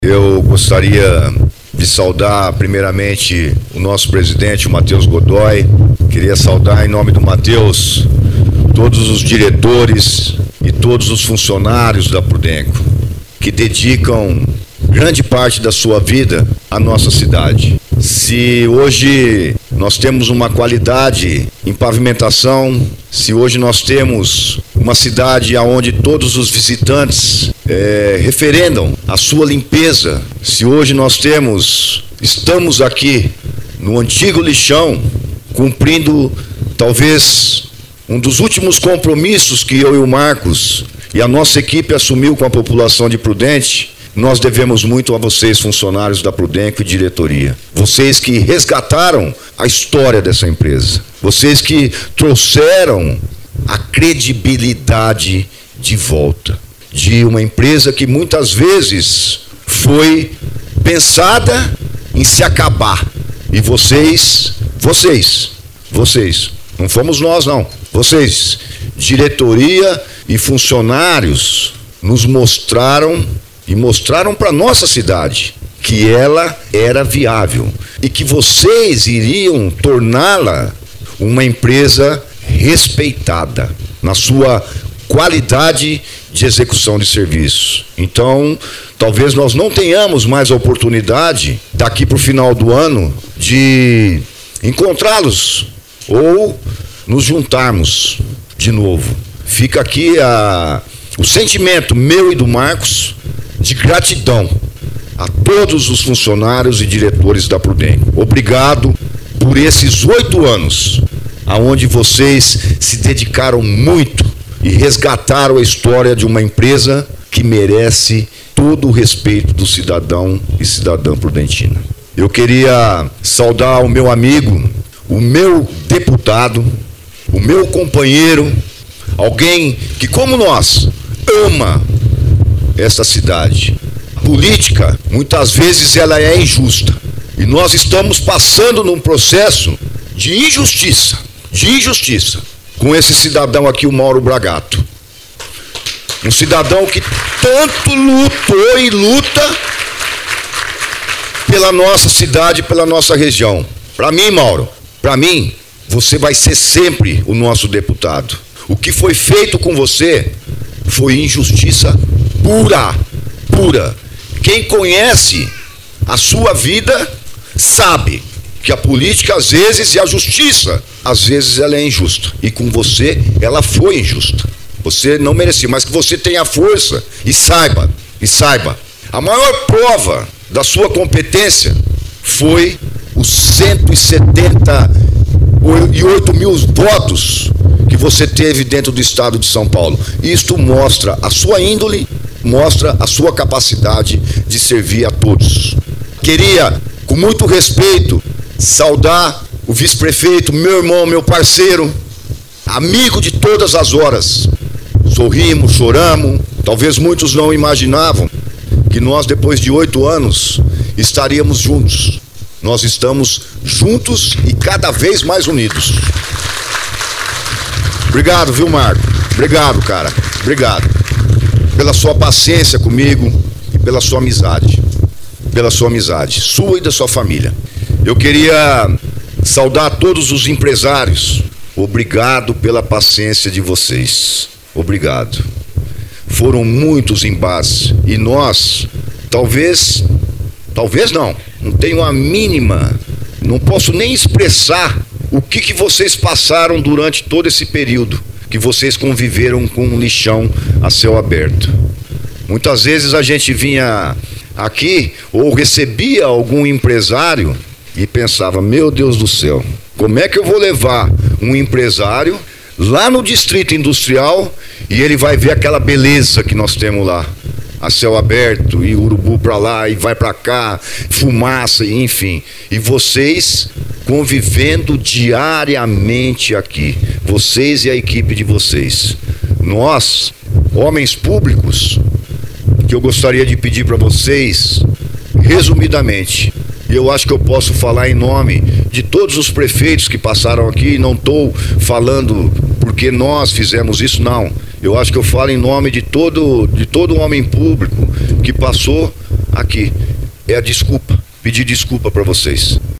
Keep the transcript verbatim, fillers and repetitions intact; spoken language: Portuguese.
Eu gostaria de saudar primeiramente o nosso presidente, o Matheus Godoy. Queria saudar em nome do Matheus todos os diretores e todos os funcionários da Prudenco que dedicam grande parte da sua vida à nossa cidade. Se hoje nós temos uma qualidade em pavimentação, se hoje nós temos uma cidade onde todos os visitantes é, referendam a sua limpeza, se hoje nós temos, estamos aqui no antigo lixão, cumprindo talvez um dos últimos compromissos que eu e o Marcos e a nossa equipe assumiu com a população de Prudente, nós devemos muito a vocês, funcionários da Prudenco e diretoria. Vocês que resgataram a história dessa empresa. Vocês que trouxeram a credibilidade de volta. De uma empresa que muitas vezes foi pensada em se acabar. E vocês, vocês, vocês, não fomos nós não, vocês, diretoria e funcionários, nos mostraram e mostraram para nossa cidade que ela era viável e que vocês iriam torná-la uma empresa respeitada na sua qualidade de execução de serviço. Então, talvez nós não tenhamos mais a oportunidade daqui para o final do ano de encontrá-los ou nos juntarmos de novo. Fica aqui a, o sentimento meu e do Marcos de gratidão a todos os funcionários e diretores da Prudenco. Obrigado por esses oito anos, aonde vocês se dedicaram muito e resgataram a história de uma empresa que merece todo o respeito do cidadão e cidadã prudentina. Eu queria saudar o meu amigo, o meu deputado, o meu companheiro, alguém que, como nós, ama esta cidade. A política, muitas vezes, ela é injusta. E nós estamos passando num processo de injustiça, de injustiça, com esse cidadão aqui, o Mauro Bragato. Um cidadão que tanto lutou e luta pela nossa cidade, pela nossa região. Para mim, Mauro, para mim, você vai ser sempre o nosso deputado. O que foi feito com você foi injustiça pura, pura. Quem conhece a sua vida sabe que a política às vezes e a justiça às vezes ela é injusta. E com você ela foi injusta. Você não merecia, mas que você tenha força e saiba, e saiba. A maior prova da sua competência foi os cento e setenta e oito mil votos que você teve dentro do estado de São Paulo. Isto mostra a sua índole, mostra a sua capacidade de servir a todos. Queria, com muito respeito, saudar o vice-prefeito, meu irmão, meu parceiro, amigo de todas as horas. Sorrimos, choramos, talvez muitos não imaginavam que nós, depois de oito anos, estaríamos juntos. Nós estamos juntos e cada vez mais unidos. Obrigado, viu, Marco? Obrigado, cara. Obrigado. Pela sua paciência comigo e pela sua amizade. Pela sua amizade, sua e da sua família. Eu queria saudar todos os empresários. Obrigado pela paciência de vocês. Obrigado. Foram muitos embates e nós, talvez, talvez não, não tenho a mínima, não posso nem expressar o que, que vocês passaram durante todo esse período que vocês conviveram com um lixão a céu aberto. Muitas vezes a gente vinha aqui ou recebia algum empresário e pensava, meu Deus do céu, como é que eu vou levar um empresário lá no distrito industrial e ele vai ver aquela beleza que nós temos lá, a céu aberto, e urubu para lá e vai para cá, fumaça, enfim. E vocês convivendo diariamente aqui, vocês e a equipe de vocês. Nós, homens públicos, que eu gostaria de pedir para vocês, resumidamente, e eu acho que eu posso falar em nome de todos os prefeitos que passaram aqui, não estou falando porque nós fizemos isso, não. Eu acho que eu falo em nome de todo, de todo homem público que passou aqui. É a desculpa, pedir desculpa para vocês.